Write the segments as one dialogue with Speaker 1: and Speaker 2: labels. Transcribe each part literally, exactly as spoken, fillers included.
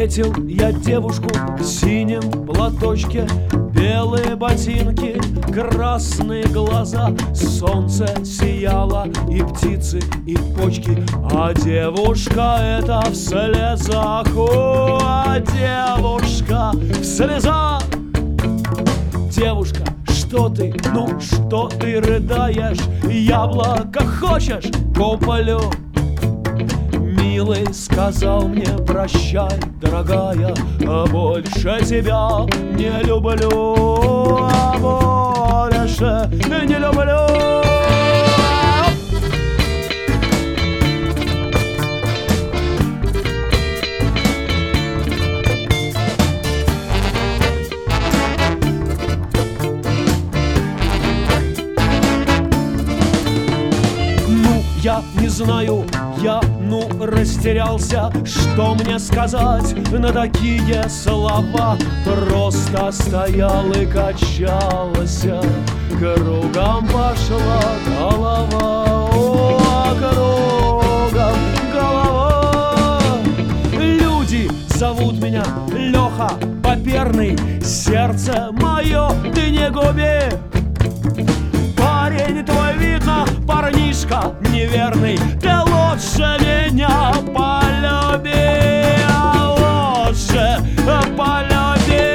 Speaker 1: Встретил я девушку в синем платочке, белые ботинки, красные глаза. Солнце сияло, и птицы, и почки, а девушка эта в слезах. О, а девушка в слезах. Девушка, что ты, ну что ты рыдаешь? Яблоко хочешь? Куплю. Милый сказал мне: прощай, дорогая, а больше тебя не люблю, а больше не люблю. Я не знаю, я, ну, растерялся, что мне сказать на такие слова. Просто стоял и качался, кругом пошла голова. О, кругом голова. Люди зовут меня Леха Поперный, сердце мое ты не губи. Парень твой, видно, парнишка неверный, ты лучше меня полюби, лучше полюби.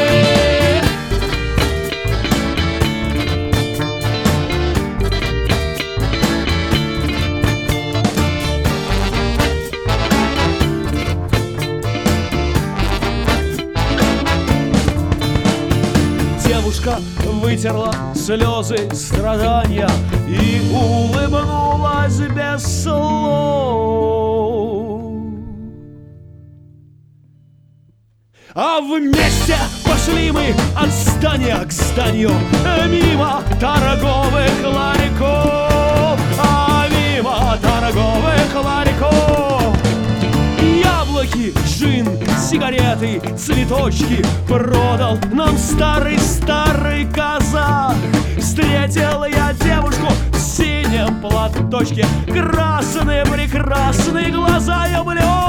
Speaker 1: Девушка вытерла слезы страдания и улыбнулась без слов. А вместе пошли мы от здания к зданию, мимо торговых ларьков, а мимо торговых ларьков. Яблоки, джин, сигареты, цветочки продал нам старый-старый казах. Встретил я девушку в синем платочке, красные прекрасные глаза, я блю.